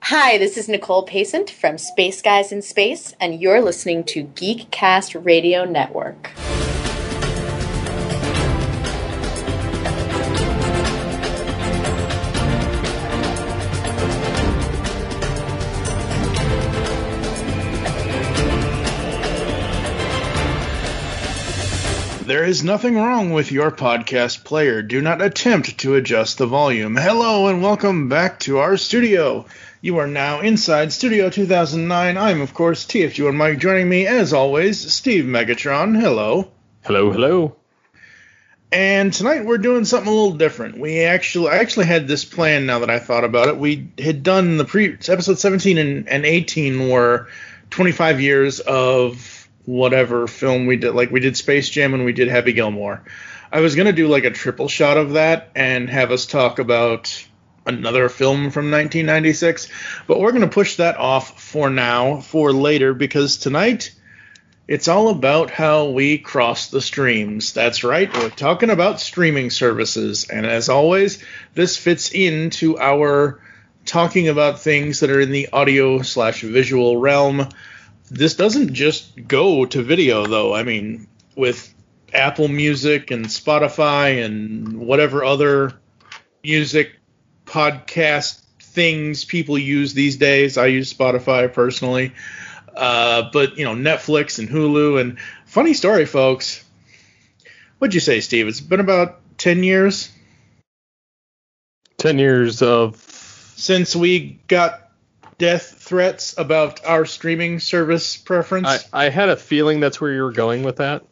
Hi, this is Nicole Pacent from Space Guys in Space, and you're listening to Geekcast Radio Network. There is nothing wrong with your podcast player. Do not attempt to adjust the volume. Hello and welcome back to our studio. You are now inside Studio 2009. I'm, of course, TFG and Mike. Joining me, as always, Steve Megatron. Hello. Hello, hello. And tonight we're doing something a little different. I actually had this plan now that I thought about it. We had done episode 17 and 18 were 25 years of whatever film we did. Like, we did Space Jam and we did Happy Gilmore. I was going to do like a triple shot of that and have us talk about another film from 1996, but we're going to push that off for now, for later, because tonight it's all about how we cross the streams. That's right, we're talking about streaming services, and as always, this fits into our talking about things that are in the audio/visual realm. This doesn't just go to video, though. I mean, with Apple Music and Spotify and whatever other music podcast things people use these days. I use Spotify personally. But, you know, Netflix and Hulu. And funny story, folks. What'd you say, Steve? It's been about 10 years? 10 years of... since we got death threats about our streaming service preference. I had a feeling that's where you were going with that.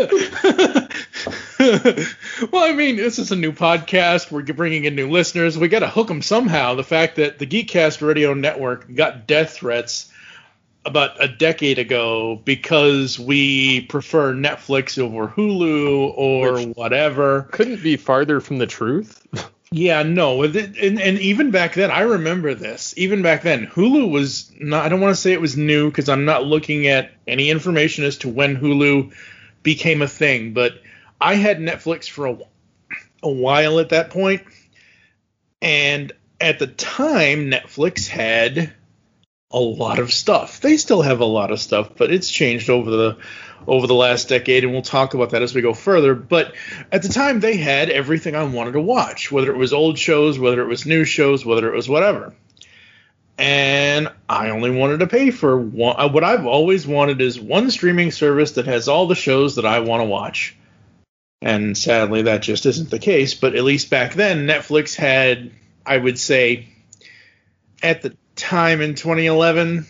Well, I mean, this is a new podcast. We're bringing in new listeners. We got to hook them somehow. The fact that the Geekcast Radio Network got death threats about a decade ago because we prefer Netflix over Hulu or whatever. Couldn't be farther from the truth. Yeah, no. And even back then, I remember this. Even back then, Hulu was not, I don't want to say it was new because I'm not looking at any information as to when Hulu became a thing, but I had Netflix for a while at that point, and at the time, Netflix had a lot of stuff. They still have a lot of stuff, but it's changed over the last decade, and we'll talk about that as we go further. But at the time, they had everything I wanted to watch, whether it was old shows, whether it was new shows, whether it was whatever. And I only wanted to pay for one. What I've always wanted is one streaming service that has all the shows that I want to watch. And sadly, that just isn't the case. But at least back then, Netflix had, I would say, at the time in 2011,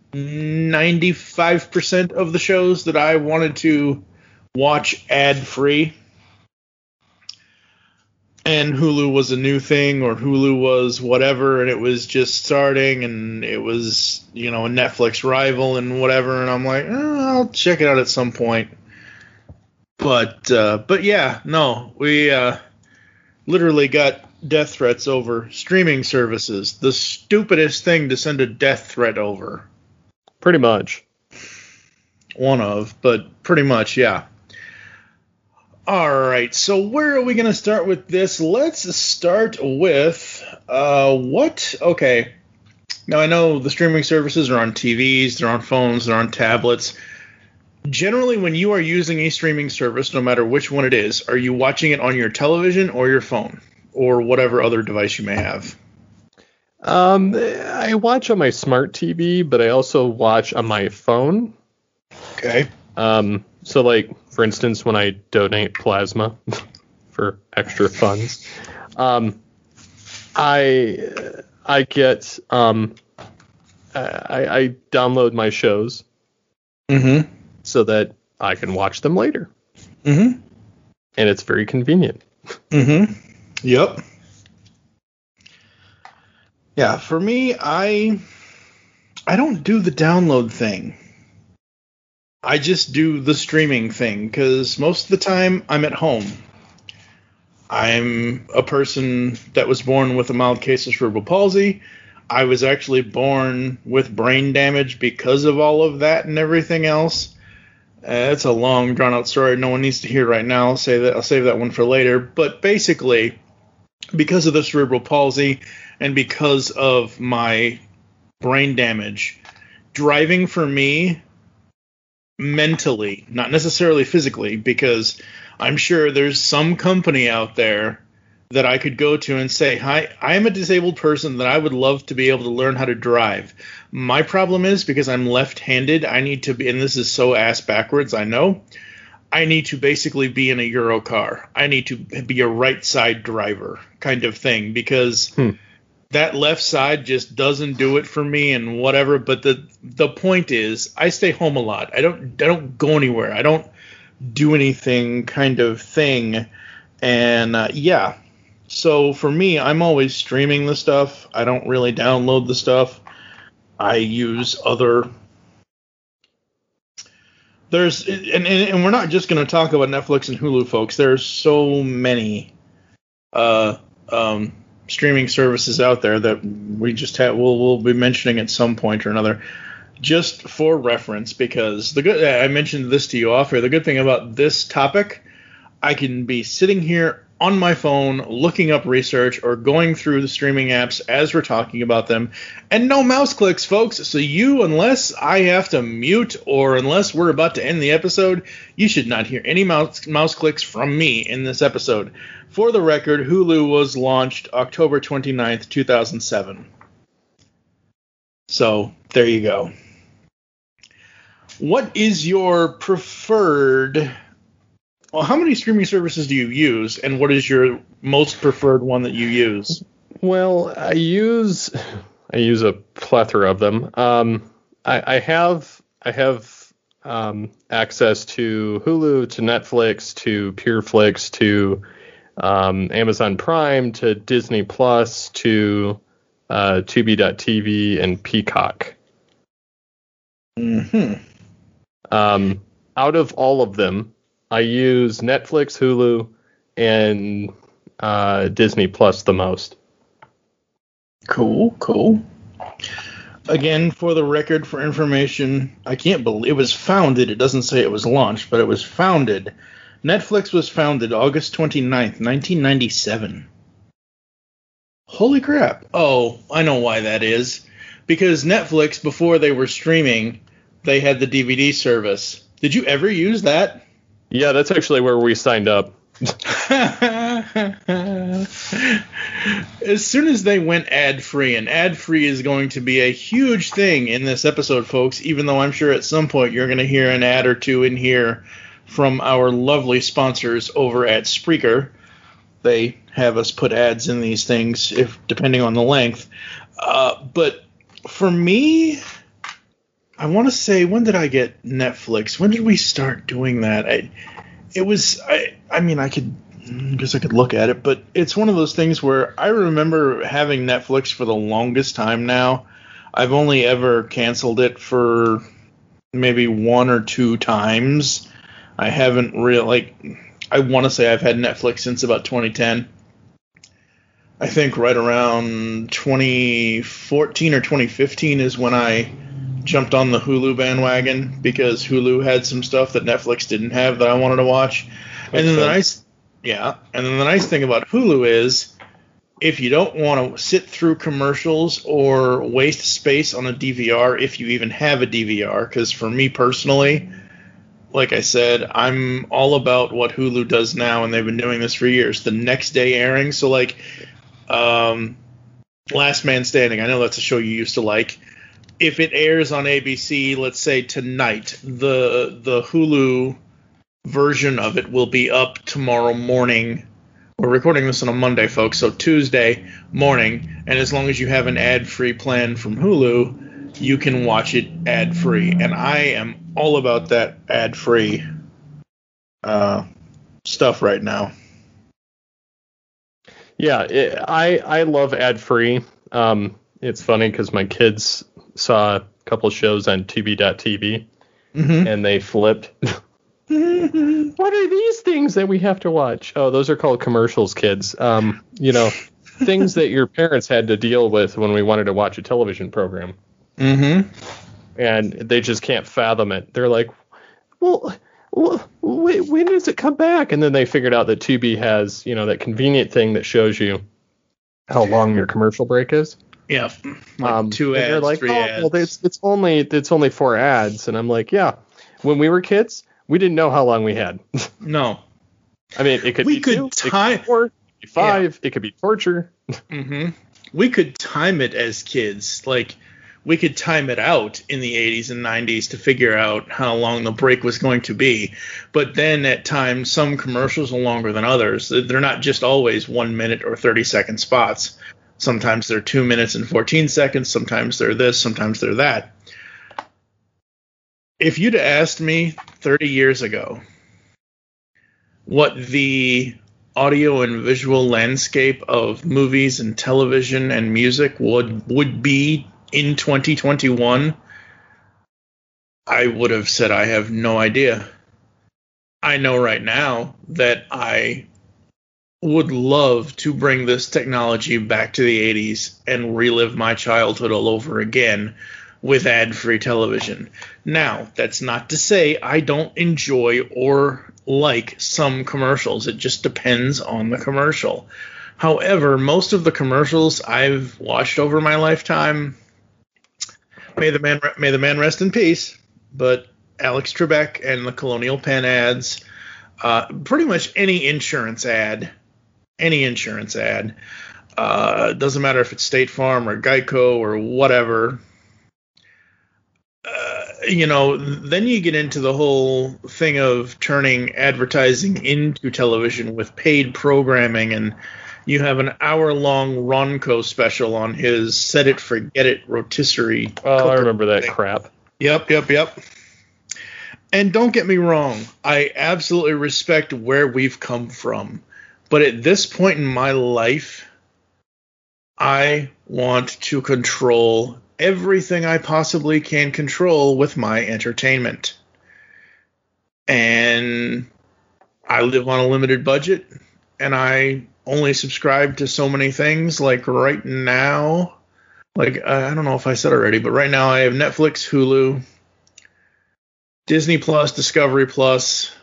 95% of the shows that I wanted to watch ad-free. And Hulu was a new thing, or Hulu was whatever, and it was just starting, and it was, you know, a Netflix rival and whatever, and I'm like, I'll check it out at some point. But yeah, no, we literally got death threats over streaming services. The stupidest thing to send a death threat over. Pretty much. One of, but pretty much, yeah. All right, so where are we going to start with this? Let's start with what? Okay. Now, I know the streaming services are on TVs, they're on phones, they're on tablets. Generally, when you are using a streaming service, no matter which one it is, are you watching it on your television or your phone or whatever other device you may have? I watch on my smart TV, but I also watch on my phone. Okay. So, like, for instance, when I donate plasma for extra funds, I get I download my shows so that I can watch them later. And it's very convenient. Yep. Yeah, for me, I don't do the download thing. I just do the streaming thing, because most of the time I'm at home. I'm a person that was born with a mild case of cerebral palsy. I was actually born with brain damage because of all of that and everything else. It's a long, drawn-out story no one needs to hear right now. I'll save that one for later. But basically, because of the cerebral palsy and because of my brain damage. Driving for me, mentally, not necessarily physically, because I'm sure there's some company out there that I could go to and say, hi, I'm a disabled person that I would love to be able to learn how to drive. My problem is, because I'm left-handed, I need to be, and this is so ass backwards, I know, I need to basically be in a Euro car. I need to be a right side driver kind of thing, because that left side just doesn't do it for me and whatever. But the point is, I stay home a lot. I don't go anywhere. I don't do anything kind of thing. And yeah. So for me, I'm always streaming the stuff. I don't really download the stuff. I use other. And we're not just going to talk about Netflix and Hulu, folks. There's so many streaming services out there that we just have. We'll be mentioning at some point or another, just for reference. Because I mentioned this to you off here. The good thing about this topic, I can be sitting here on my phone looking up research or going through the streaming apps as we're talking about them, and no mouse clicks, folks. So unless I have to mute or unless we're about to end the episode, you should not hear any mouse clicks from me in this episode. For the record, Hulu was launched October 29th, 2007. So there you go. What is your preferred? Well, how many streaming services do you use, and what is your most preferred one that you use? Well, I use a plethora of them. I have access to Hulu, to Netflix, to PureFlix, to Amazon Prime, to Disney Plus, to Tubi.tv, and Peacock. Mm-hmm. Out of all of them, I use Netflix, Hulu, and Disney Plus the most. Cool. Again, for the record, for information, I can't believe it was founded. It doesn't say it was launched, but it was founded. Netflix was founded August 29th, 1997. Holy crap. Oh, I know why that is. Because Netflix, before they were streaming, they had the DVD service. Did you ever use that? Yeah, that's actually where we signed up. As soon as they went ad-free, and ad-free is going to be a huge thing in this episode, folks, even though I'm sure at some point you're going to hear an ad or two in here from our lovely sponsors over at Spreaker. They have us put ads in these things, depending on the length. But for me, I want to say, when did I get Netflix? When did we start doing that? I guess I could look at it, but it's one of those things where I remember having Netflix for the longest time now. I've only ever canceled it for maybe one or two times. I haven't really, I want to say I've had Netflix since about 2010. I think right around 2014 or 2015 is when I jumped on the Hulu bandwagon, because Hulu had some stuff that Netflix didn't have that I wanted to watch. And then the nice thing about Hulu is, if you don't want to sit through commercials or waste space on a DVR, if you even have a DVR, because for me personally, like I said, I'm all about what Hulu does now, and they've been doing this for years. The next day airing, so like Last Man Standing, I know that's a show you used to like. If it airs on ABC, let's say tonight, the Hulu version of it will be up tomorrow morning. We're recording this on a Monday, folks, so Tuesday morning. And as long as you have an ad-free plan from Hulu, you can watch it ad-free. And I am all about that ad-free stuff right now. Yeah, I love ad-free. It's funny because my kids saw a couple shows on Tubi.tv, and they flipped. What are these things that we have to watch? Oh, those are called commercials, kids. Things that your parents had to deal with when we wanted to watch a television program. Mm-hmm. And they just can't fathom it. They're like, well, when does it come back? And then they figured out that Tubi has, that convenient thing that shows you how long your commercial break is. Yeah, like 2 ads, like, 3 ads. Well, it's only 4 ads, and I'm like, yeah. When we were kids, we didn't know how long we had. No. I mean, it could be 2, it could be 4, it could be 5, it could be torture. Mm-hmm. We could time it as kids. Like, we could time it out in the 80s and 90s to figure out how long the break was going to be. But then at times, some commercials are longer than others. They're not just always 1 minute or 30-second spots. Sometimes they're 2 minutes and 14 seconds. Sometimes they're this. Sometimes they're that. If you'd asked me 30 years ago what the audio and visual landscape of movies and television and music would be in 2021, I would have said I have no idea. I know right now that I would love to bring this technology back to the 80s and relive my childhood all over again with ad-free television. Now, that's not to say I don't enjoy or like some commercials. It just depends on the commercial. However, most of the commercials I've watched over my lifetime, may the man rest in peace, but Alex Trebek and the Colonial Penn ads, pretty much any insurance ad, doesn't matter if it's State Farm or Geico or whatever. Then you get into the whole thing of turning advertising into television with paid programming, and you have an hour-long Ronco special on his Set It, Forget It rotisserie. Oh, I remember that crap. Yep. And don't get me wrong, I absolutely respect where we've come from. But at this point in my life, I want to control everything I possibly can control with my entertainment. And I live on a limited budget, and I only subscribe to so many things. Like right now, I don't know if I said already, but right now I have Netflix, Hulu, Disney Plus, Discovery Plus,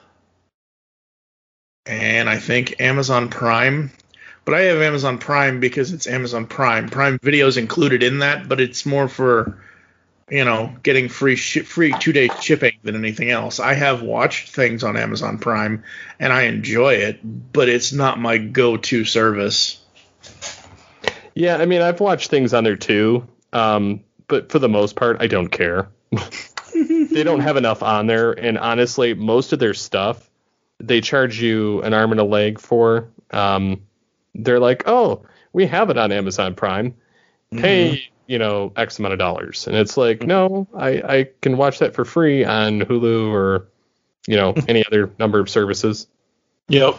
and I think Amazon Prime. But I have Amazon Prime because it's Amazon Prime. Prime Video is included in that, but it's more for, getting free 2-day shipping than anything else. I have watched things on Amazon Prime, and I enjoy it, but it's not my go-to service. Yeah, I mean, I've watched things on there too, but for the most part, I don't care. They don't have enough on there, and honestly, most of their stuff, they charge you an arm and a leg for. They're like, oh, we have it on Amazon Prime. Pay, X amount of dollars. And it's like, no, I can watch that for free on Hulu or, any other number of services. Yep.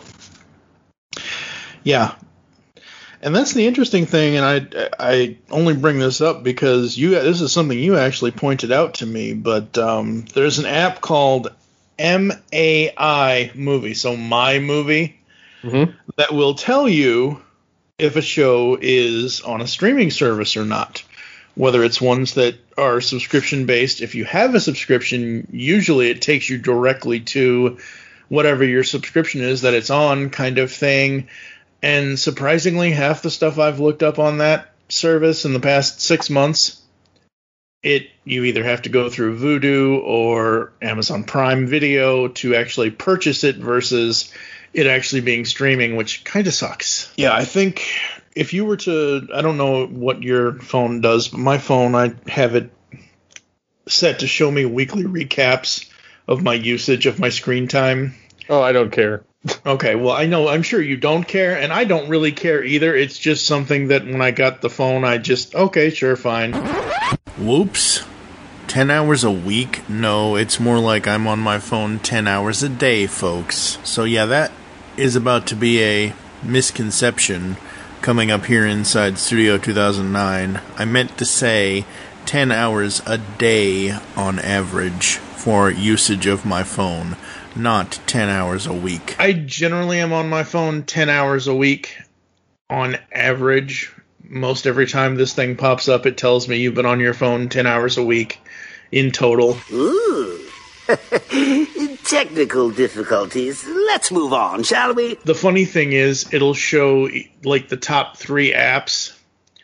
Yeah. And that's the interesting thing, and I only bring this up because this is something you actually pointed out to me, but there's an app called MAI Movie, so My Movie, that will tell you if a show is on a streaming service or not, whether it's ones that are subscription-based. If you have a subscription, usually it takes you directly to whatever your subscription is that it's on, kind of thing. And surprisingly, half the stuff I've looked up on that service in the past 6 months, you either have to go through Vudu or Amazon Prime Video to actually purchase it versus it actually being streaming, which kind of sucks. Yeah, I think if you were to, I don't know what your phone does, but my phone, I have it set to show me weekly recaps of my usage of my screen time. Oh, I don't care. Okay, well, I'm sure you don't care, and I don't really care either. It's just something that when I got the phone, okay, sure, fine. Whoops. 10 hours a week? No, it's more like I'm on my phone 10 hours a day, folks. So yeah, that is about to be a misconception coming up here inside Studio 2009. I meant to say 10 hours a day on average for usage of my phone, not 10 hours a week. I generally am on my phone 10 hours a week on average. Most every time this thing pops up, it tells me you've been on your phone 10 hours a week in total. Ooh. Technical difficulties. Let's move on, shall we? The funny thing is, it'll show like the top 3 apps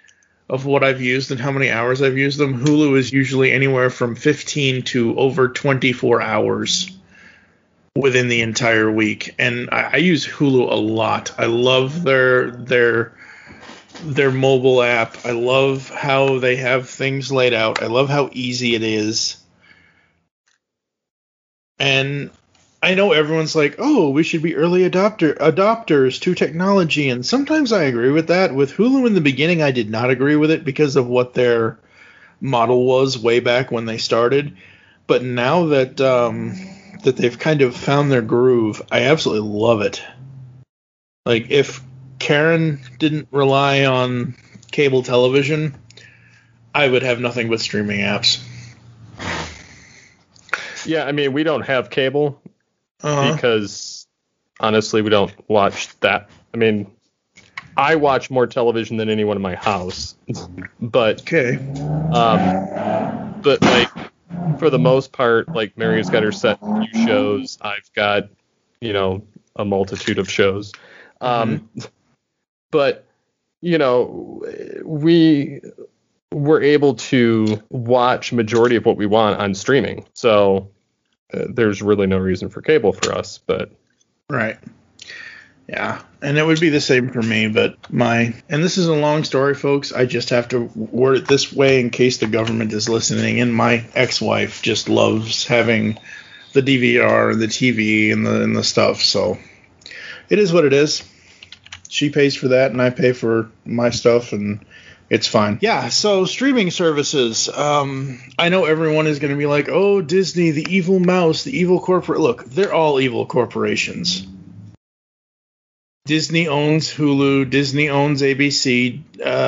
of what I've used and how many hours I've used them, Hulu is usually anywhere from 15 to over 24 hours within the entire week. And I use Hulu a lot. I love their mobile app. I love how they have things laid out. I love how easy it is. And I know everyone's like, oh, we should be early adopters to technology, and sometimes I agree with that. With Hulu in the beginning, I did not agree with it because of what their model was way back when they started. But now that that they've kind of found their groove, I absolutely love it. Like, if Karen didn't rely on cable television, I would have nothing but streaming apps. Yeah, I mean, we don't have cable. Because honestly, we don't watch that. I mean, I watch more television than anyone in my house, but but like for the most part, like Mary's got her set few shows. I've got a multitude of shows, but we were able to watch majority of what we want on streaming, so. There's really no reason for cable for us, but right, yeah, and it would be the same for me. But and this is a long story, folks. I just have to word it this way in case the government is listening. And my ex-wife just loves having the DVR and the TV and the stuff. So it is what it is. She pays for that, and I pay for my stuff, and it's fine. Yeah, so streaming services. I know everyone is going to be like, oh, Disney, the evil mouse, the evil corporate. Look, they're all evil corporations. Disney owns Hulu. Disney owns ABC.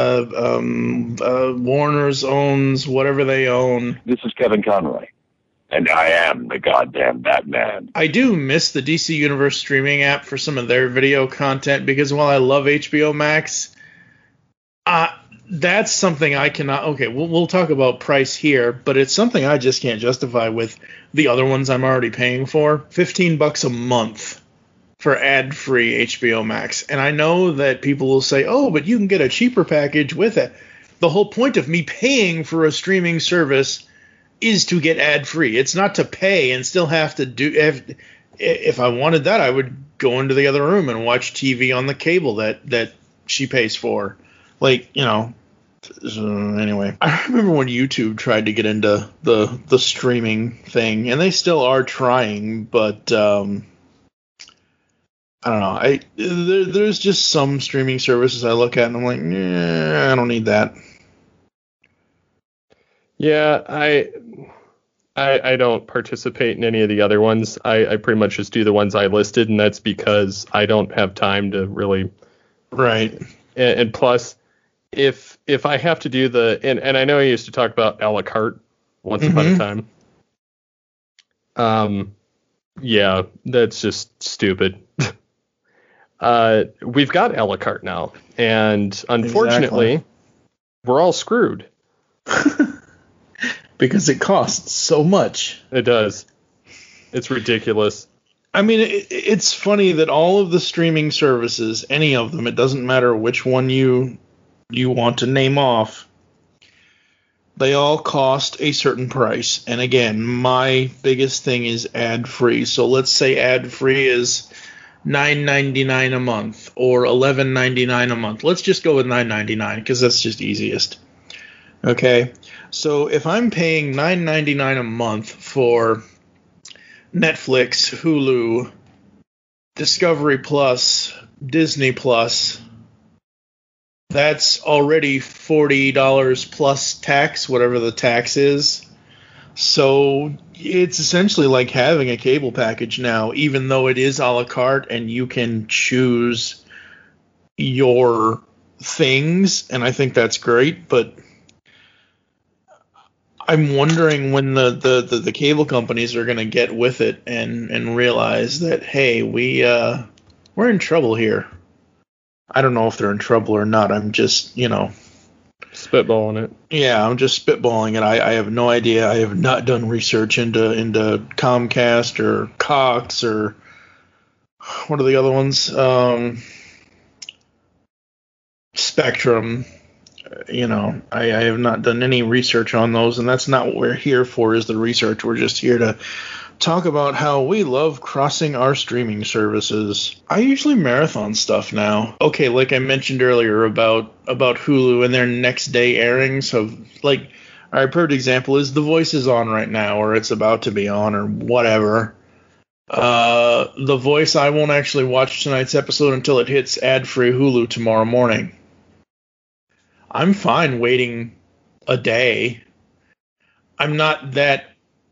Warner's owns whatever they own. This is Kevin Conroy, and I am the goddamn Batman. I do miss the DC Universe streaming app for some of their video content, because while I love HBO Max, that's something I cannot. Okay, we'll talk about price here, but it's something I just can't justify with the other ones I'm already paying for. $15 a month for ad-free HBO Max, and I know that people will say, "Oh, but you can get a cheaper package with it." The whole point of me paying for a streaming service is to get ad-free. It's not to pay and still have to do. If I wanted that, I would go into the other room and watch TV on the cable that she pays for. Anyway, I remember when YouTube tried to get into the streaming thing, and they still are trying, but I don't know. There's just some streaming services I look at and I'm like, I don't need that. Yeah, I don't participate in any of the other ones. I pretty much just do the ones I listed, and that's because I don't have time to really. Right. And plus, if I have to do and I know I used to talk about a la carte once upon a time. Yeah, that's just stupid. We've got a la carte now, and unfortunately, we're all screwed. Because it costs so much. It does. It's ridiculous. I mean, it's funny that all of the streaming services, any of them, it doesn't matter which one you want to name off, they all cost a certain price. And again, my biggest thing is ad-free. So let's say ad-free is $9.99 a month or $11.99 a month. Let's just go with $9.99 because that's just easiest. Okay, so if I'm paying $9.99 a month for Netflix, Hulu, Discovery Plus, Disney Plus, that's already $40 plus tax, whatever the tax is. So it's essentially like having a cable package now, even though it is a la carte and you can choose your things, and I think that's great, but I'm wondering when the cable companies are going to get with it and realize that, hey, we're in trouble here. I don't know if they're in trouble or not. I'm just, spitballing it. Yeah, I'm just spitballing it. I have no idea. I have not done research into Comcast or Cox or what are the other ones? Spectrum. I have not done any research on those, and that's not what we're here for, is the research. We're just here to talk about how we love crossing our streaming services. I usually marathon stuff now. Okay, like I mentioned earlier about Hulu and their next day airings of, like, our perfect example is The Voice is on right now, or it's about to be on, or whatever. The Voice, I won't actually watch tonight's episode until it hits ad-free Hulu tomorrow morning. I'm fine waiting a day. I'm not that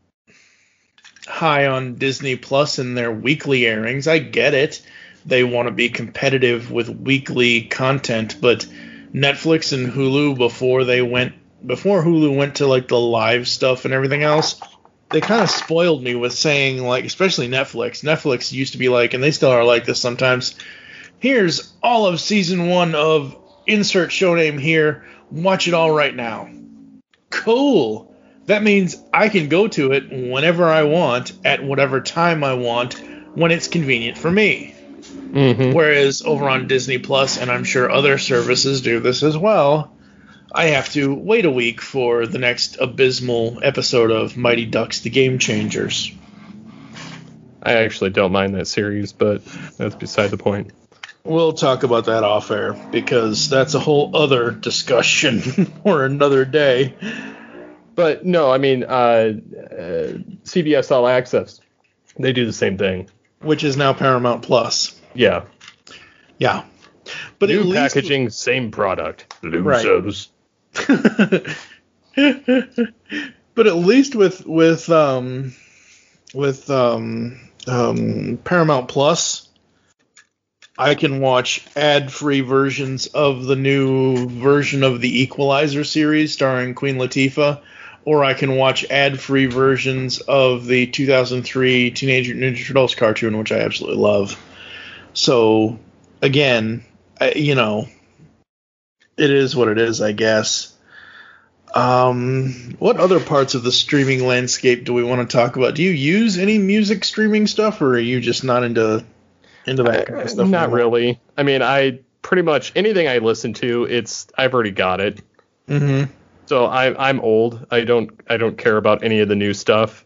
high on Disney Plus and their weekly airings. I get it. They want to be competitive with weekly content, but Netflix and Hulu, before Hulu went to like the live stuff and everything else, they kind of spoiled me with saying, like, especially Netflix. Netflix used to be like, and they still are like this sometimes, here's all of season 1 of insert show name here, watch it all right now. Cool. That means I can go to it whenever I want, at whatever time I want, when it's convenient for me. Mm-hmm. Whereas over on Disney Plus, and I'm sure other services do this as well, I have to wait a week for the next abysmal episode of Mighty Ducks the Game Changers. I actually don't mind that series, but that's beside the point. We'll talk about that off air, because that's a whole other discussion for another day. But no, I mean, CBS All Access, they do the same thing. Which is now Paramount Plus. Yeah. Yeah. But new packaging, same product. Losers. Right. But at least with Paramount Plus, I can watch ad-free versions of the new version of the Equalizer series starring Queen Latifah, or I can watch ad-free versions of the 2003 Teenage Mutant Ninja Turtles cartoon, which I absolutely love. So, again, it is what it is, I guess. What other parts of the streaming landscape do we want to talk about? Do you use any music streaming stuff, or are you just not into that kind of stuff? Not anymore? Really. I mean, I pretty much anything I listen to, I've already got it. Mm-hmm. So I'm old. I don't care about any of the new stuff.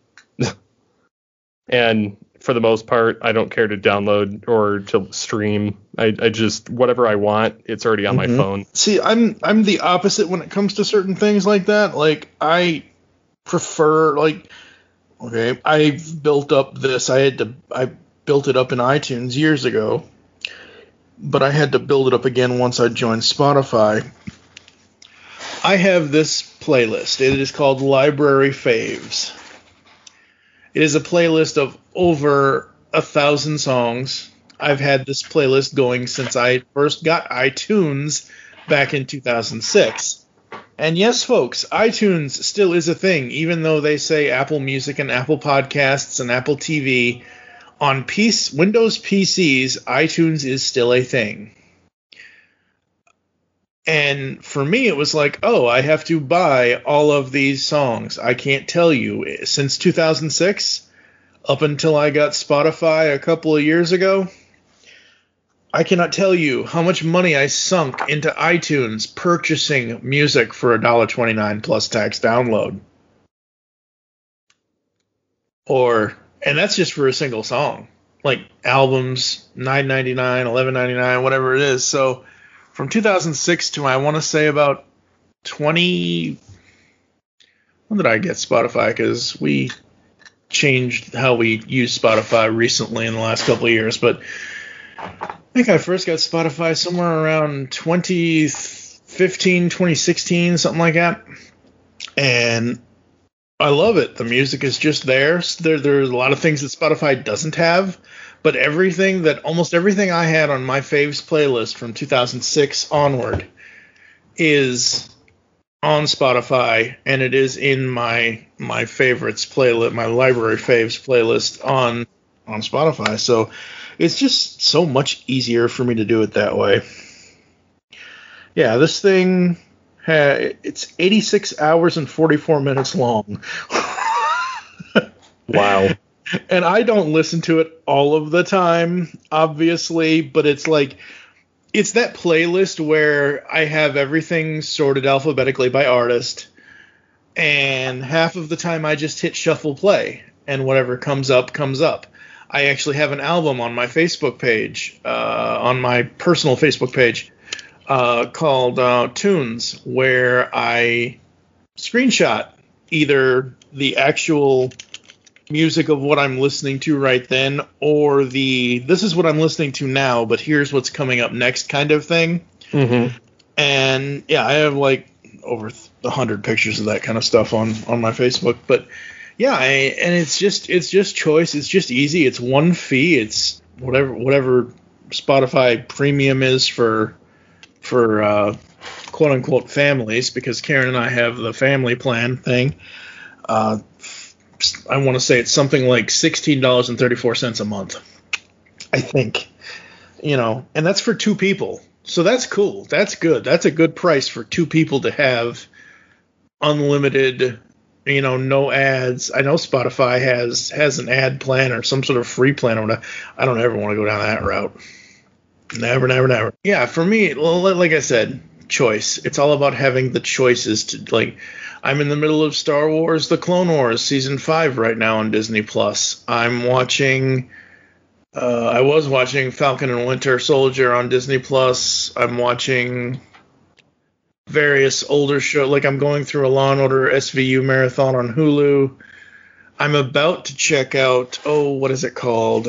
And for the most part, I don't care to download or to stream. I just, whatever I want, it's already on my phone. See, I'm the opposite when it comes to certain things like that. Like, I prefer, like, okay, I've built up this. I built it up in iTunes years ago, but I had to build it up again once I joined Spotify. I have this playlist. It is called Library Faves. It is a playlist of over 1,000 songs. I've had this playlist going since I first got iTunes back in 2006. And yes, folks, iTunes still is a thing, even though they say Apple Music and Apple Podcasts and Apple TV. On Windows PCs, iTunes is still a thing. And for me, it was like, oh, I have to buy all of these songs. I can't tell you. Since 2006, up until I got Spotify a couple of years ago, I cannot tell you how much money I sunk into iTunes purchasing music for $1.29 plus tax download. And that's just for a single song. Like albums, $9.99, $11.99, whatever it is. So from 2006 to, I want to say, about 20... When did I get Spotify? Because we changed how we use Spotify recently in the last couple of years. But I think I first got Spotify somewhere around 2015, 2016, something like that. And I love it. The music is just there. There's a lot of things that Spotify doesn't have, but almost everything I had on my faves playlist from 2006 onward is on Spotify, and it is in my favorites playlist, my library faves playlist on Spotify. So it's just so much easier for me to do it that way. Yeah, this thing, it's 86 hours and 44 minutes long. Wow. And I don't listen to it all of the time, obviously, but it's like it's that playlist where I have everything sorted alphabetically by artist, and half of the time I just hit shuffle play, and whatever comes up, comes up. I actually have an album on my Facebook page, on my personal Facebook page, called Tunes, where I screenshot either the actual music of what I'm listening to right then, or this is what I'm listening to now, but here's what's coming up next kind of thing. Mm-hmm. And yeah, I have like over 100 pictures of that kind of stuff on my Facebook. But yeah, and it's just choice. It's just easy. It's one fee. It's whatever Spotify Premium is for quote unquote families, because Karen and I have the family plan thing. I want to say it's something like $16.34 a month, I think. And that's for two people. So that's cool. That's good. That's a good price for two people to have unlimited, no ads. I know Spotify has an ad plan or some sort of free plan or whatever. I don't ever want to go down that route. Never, never, never. Yeah, for me, like I said, choice. It's all about having the choices to, like, I'm in the middle of Star Wars: The Clone Wars Season 5 right now on Disney+. I'm watching, I was watching Falcon and Winter Soldier on Disney+. I'm watching various older shows, like I'm going through a Law & Order SVU marathon on Hulu. I'm about to check out, what is it called?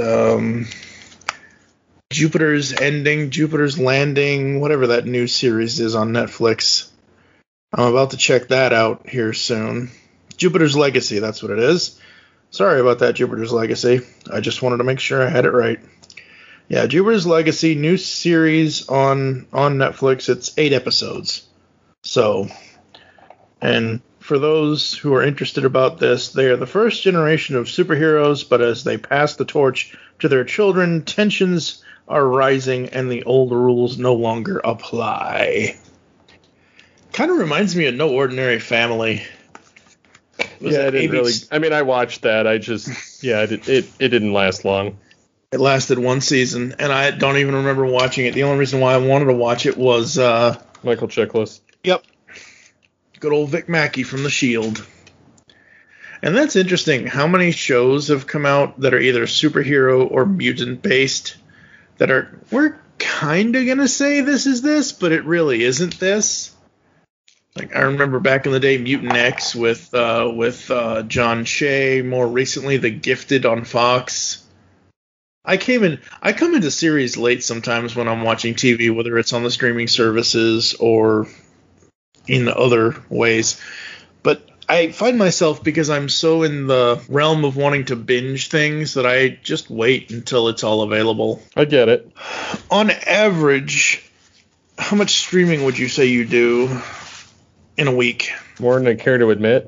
Jupiter's Ending, Jupiter's Landing, whatever that new series is on Netflix. I'm about to check that out here soon. Jupiter's Legacy, that's what it is. Sorry about that, Jupiter's Legacy. I just wanted to make sure I had it right. Yeah, Jupiter's Legacy, new series on Netflix. It's 8 episodes. So, and for those who are interested about this, they are the first generation of superheroes, but as they pass the torch to their children, tensions are rising and the old rules no longer apply. Kind of reminds me of No Ordinary Family. Yeah, I didn't really. I mean, I watched that. It didn't last long. It lasted one season, and I don't even remember watching it. The only reason why I wanted to watch it was Michael Chiklis. Yep. Good old Vic Mackey from The Shield. And that's interesting. How many shows have come out that are either superhero or mutant based that we're kind of gonna say this is this, but it really isn't this. Like, I remember back in the day, Mutant X with John Shea. More recently, The Gifted on Fox. I come into series late sometimes when I'm watching TV, whether it's on the streaming services or in other ways. But I find myself, because I'm so in the realm of wanting to binge things, that I just wait until it's all available. I get it. On average, how much streaming would you say you do in a week? More than I care to admit.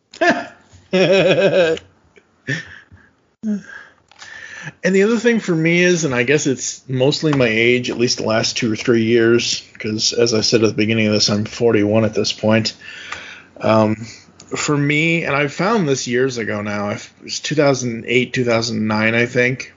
And the other thing for me is, and I guess it's mostly my age, at least the last 2 or 3 years, because as I said at the beginning of this, I'm 41 at this point. For me, and I found this years ago now, it was 2008, 2009, I think.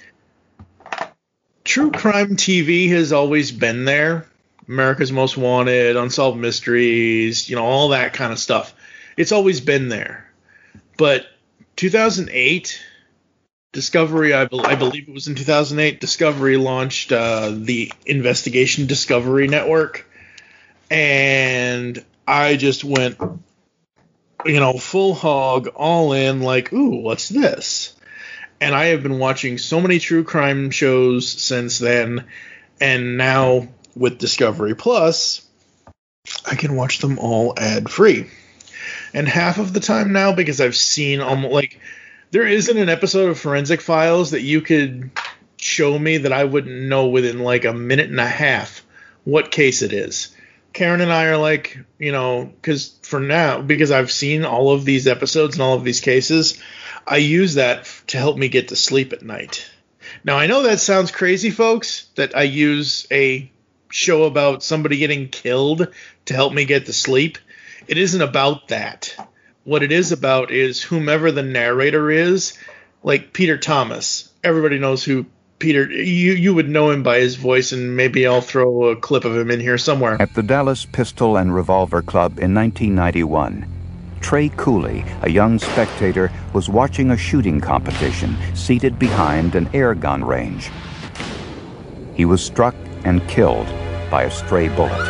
True crime TV has always been there. America's Most Wanted, Unsolved Mysteries, all that kind of stuff. It's always been there. But 2008, Discovery, I believe it was in 2008, Discovery launched the Investigation Discovery Network. And I just went, full hog, all in, like, ooh, what's this? And I have been watching so many true crime shows since then. And now with Discovery Plus, I can watch them all ad-free. And half of the time now, because I've seen almost, like, there isn't an episode of Forensic Files that you could show me that I wouldn't know within like a minute and a half what case it is. Karen and I are like, because I've seen all of these episodes and all of these cases, I use that to help me get to sleep at night. Now, I know that sounds crazy, folks, that I use a show about somebody getting killed to help me get to sleep. It isn't about that. What it is about is whomever the narrator is, like Peter Thomas. Everybody knows who Peter, you would know him by his voice, and maybe I'll throw a clip of him in here somewhere. At the Dallas Pistol and Revolver Club in 1991, Trey Cooley, a young spectator, was watching a shooting competition seated behind an air gun range. He was struck and killed by a stray bullet.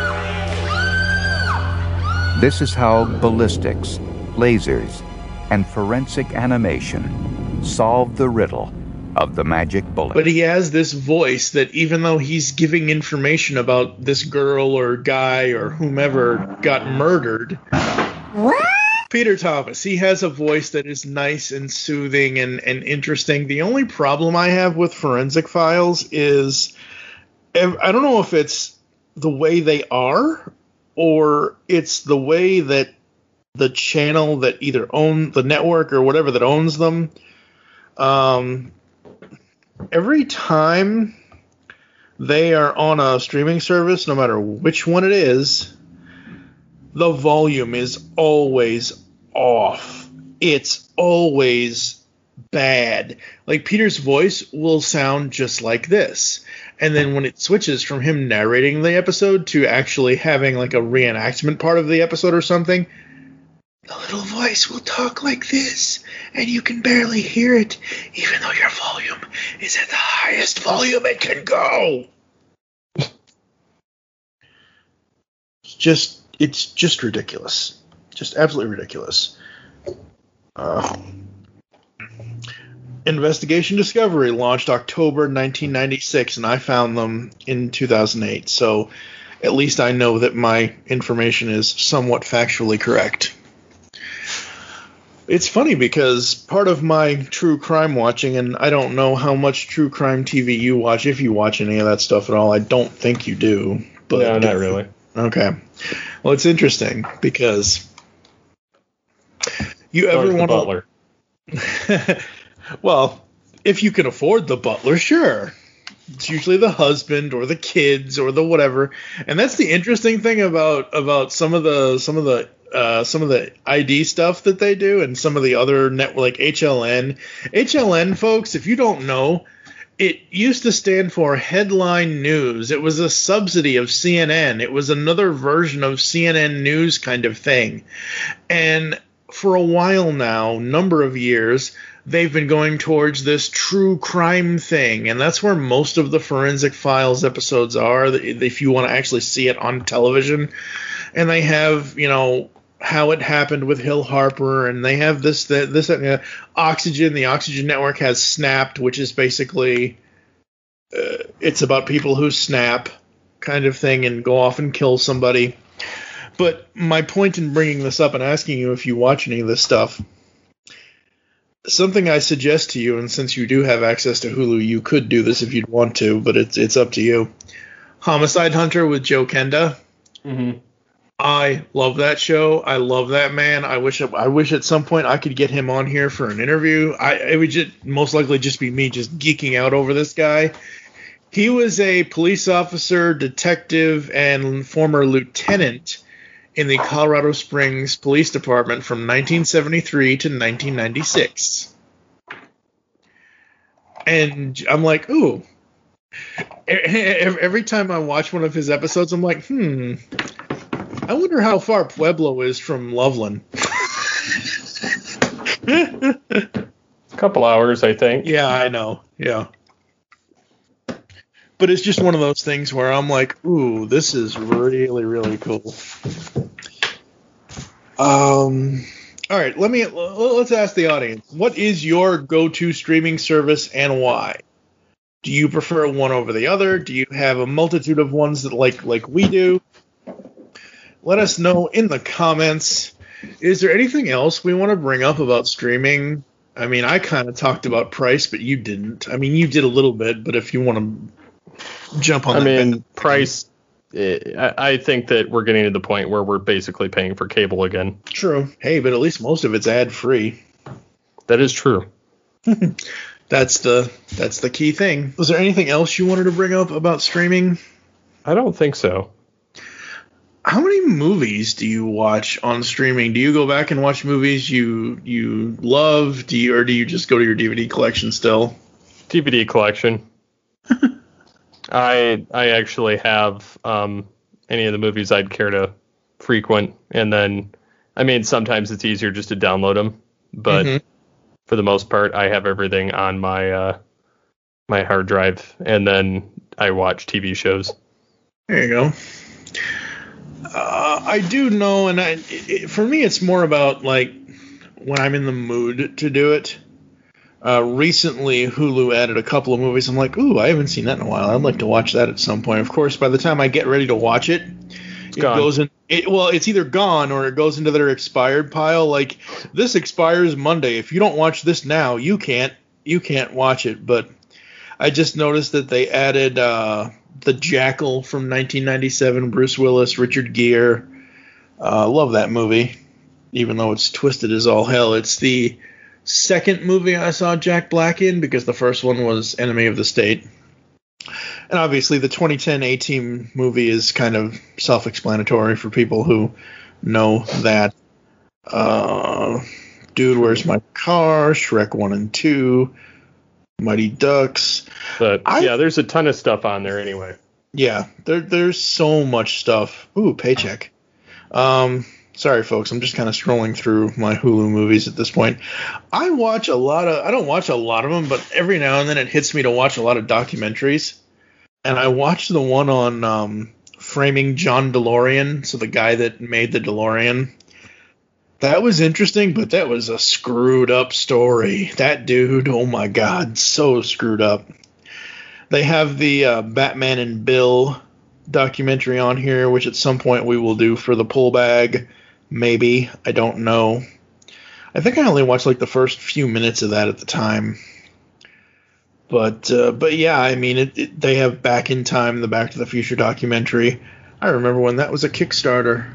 This is how ballistics, lasers, and forensic animation solved the riddle of the magic bullet. But he has this voice that even though he's giving information about this girl or guy or whomever got murdered, what? Peter Thomas, he has a voice that is nice and soothing and interesting. The only problem I have with Forensic Files is I don't know if it's the way they are or it's the way that the channel that either owns the network or whatever that owns them. Every time they are on a streaming service, no matter which one it is, the volume is always off. It's always bad. Like Peter's voice will sound just like this. And then when it switches from him narrating the episode to actually having like a reenactment part of the episode or something, the little voice will talk like this, and you can barely hear it, even though your volume is at the highest volume it can go. It's just ridiculous. Just absolutely ridiculous. Investigation Discovery launched October 1996, and I found them in 2008, so at least I know that my information is somewhat factually correct. It's funny because part of my true crime watching, and I don't know how much true crime TV you watch, if you watch any of that stuff at all. I don't think you do. But no, not really. Okay. Well, it's interesting because you ever want Butler. Well, if you can afford the butler, sure. It's usually the husband or the kids or the whatever. And that's the interesting thing about some of the ID stuff that they do and some of the other network like HLN. HLN, folks, if you don't know, it used to stand for Headline News. It was a subsidy of CNN. It was another version of CNN News kind of thing. And for a while now, number of years, they've been going towards this true crime thing. And that's where most of the Forensic Files episodes are, if you want to actually see it on television. And they have, how it happened with Hill Harper, and they have this Oxygen. The Oxygen Network has Snapped, which is basically it's about people who snap kind of thing and go off and kill somebody. But my point in bringing this up and asking you if you watch any of this stuff, something I suggest to you, and since you do have access to Hulu, you could do this if you'd want to, but it's up to you. Homicide Hunter with Joe Kenda. Mm-hmm. I love that show. I love that man. I wish at some point I could get him on here for an interview. It would most likely just be me just geeking out over this guy. He was a police officer, detective, and former lieutenant in the Colorado Springs Police Department from 1973 to 1996. And I'm like, ooh. Every time I watch one of his episodes, I'm like, I wonder how far Pueblo is from Loveland. A couple hours, I think. Yeah, I know. Yeah. But it's just one of those things where I'm like, ooh, this is really, really cool. All right, let's ask the audience. What is your go-to streaming service and why? Do you prefer one over the other? Do you have a multitude of ones that like we do? Let us know in the comments. Is there anything else we want to bring up about streaming? I mean, I kind of talked about price, but you didn't. I mean, you did a little bit, but if you want to jump on price, I think that we're getting to the point where we're basically paying for cable again. True. Hey, but at least most of it's ad-free. That is true. That's the key thing. Was there anything else you wanted to bring up about streaming? I don't think so. How many movies do you watch on streaming? Do you go back and watch movies you love? Or do you just go to your DVD collection still? DVD collection. I actually have any of the movies I'd care to frequent, and then, I mean, sometimes it's easier just to download them, but for the most part, I have everything on my my hard drive, and then I watch TV shows. There you go. I do know, and for me, it's more about like when I'm in the mood to do it. Recently, Hulu added a couple of movies. I'm like, ooh, I haven't seen that in a while. I'd like to watch that at some point. Of course, by the time I get ready to watch it, goes in. It's either gone or it goes into their expired pile. Like, this expires Monday. If you don't watch this now, you can't watch it. But I just noticed that they added The Jackal from 1997, Bruce Willis, Richard Gere. Love that movie, even though it's twisted as all hell. It's the second movie I saw Jack Black in, because the first one was Enemy of the State. And obviously the 2010 A-Team movie is kind of self-explanatory for people who know that. Dude, Where's My Car? Shrek 1 and 2. Mighty Ducks. But yeah, there's a ton of stuff on there anyway. Yeah, there's so much stuff. Ooh, Paycheck. Sorry, folks, I'm just kind of scrolling through my Hulu movies at this point. I don't watch a lot of them, but every now and then it hits me to watch a lot of documentaries. And I watched the one on framing John DeLorean, so the guy that made the DeLorean. That was interesting, but that was a screwed up story. That dude, oh my God, so screwed up. They have the Batman and Bill documentary on here, which at some point we will do for the pull bag. Maybe. I don't know. I think I only watched like the first few minutes of that at the time. But yeah, I mean, they have Back in Time, the Back to the Future documentary. I remember when that was a Kickstarter.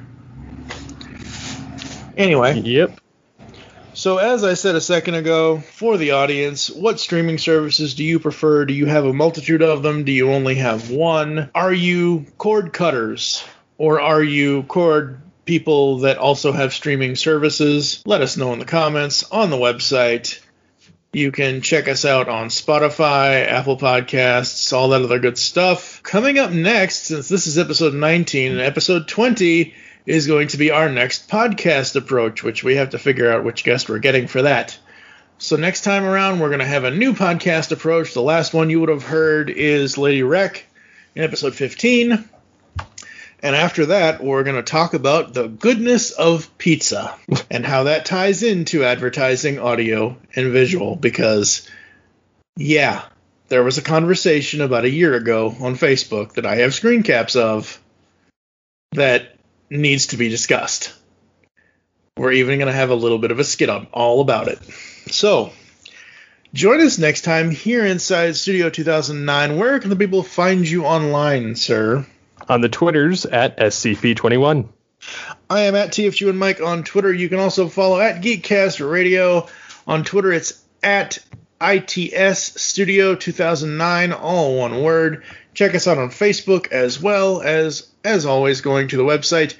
Anyway. Yep. So as I said a second ago, for the audience, what streaming services do you prefer? Do you have a multitude of them? Do you only have one? Are you cord cutters? Or are you cord people that also have streaming services? Let us know in the comments on the website. You can check us out on Spotify, Apple Podcasts, all that other good stuff. Coming up next, since this is episode 19, and episode 20 is going to be our next podcast approach, which we have to figure out which guest we're getting for that. So next time around, we're going to have a new podcast approach. The last one you would have heard is Lady Wreck in episode 15. And after that, we're going to talk about the goodness of pizza and how that ties into advertising, audio, and visual. Because, yeah, there was a conversation about a year ago on Facebook that I have screen caps of that needs to be discussed. We're even going to have a little bit of a skit up all about it. So, join us next time here inside Studio 2009. Where can the people find you online, sir? On the Twitters at SCP21. I am at TFG and Mike on Twitter. You can also follow at Geekcast Radio. On Twitter, it's at ITS Studio 2009, all one word. Check us out on Facebook as well as always, going to the website,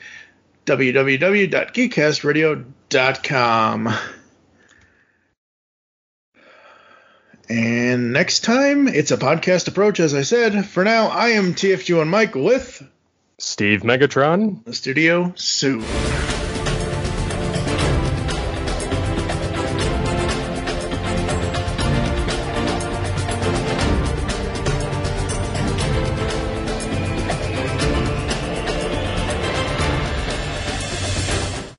www.geekcastradio.com. And next time, it's a podcast approach, as I said. For now, I am TFG and Mike with Steve Megatron. The Studio Soon.